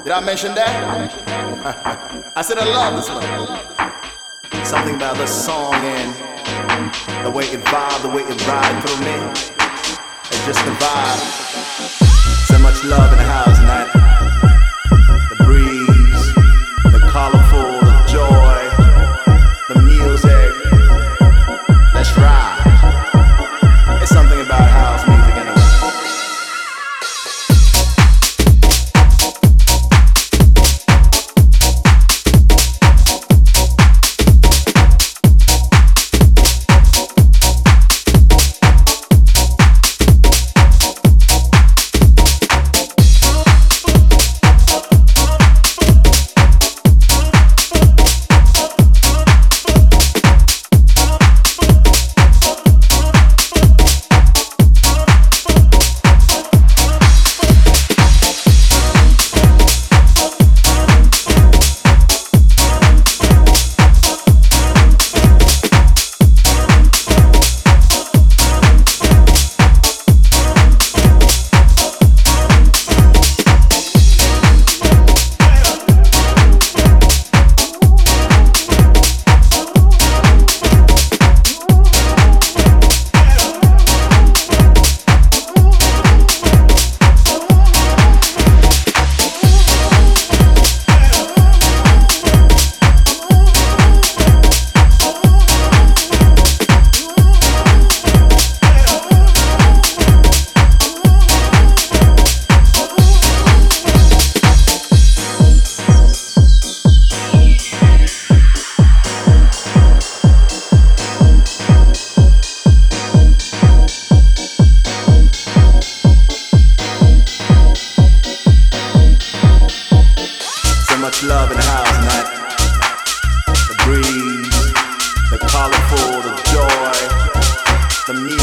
Did I mention that? I said I love this one. Something about the song and the way it vibe, the way it ride through me. It's just the vibe. So much love in the house tonight. The breeze, the colorful, the joy, the music. Let's ride. It's something about house music anyway. Much love in the house tonight. The breeze, the colorful, the joy, the music.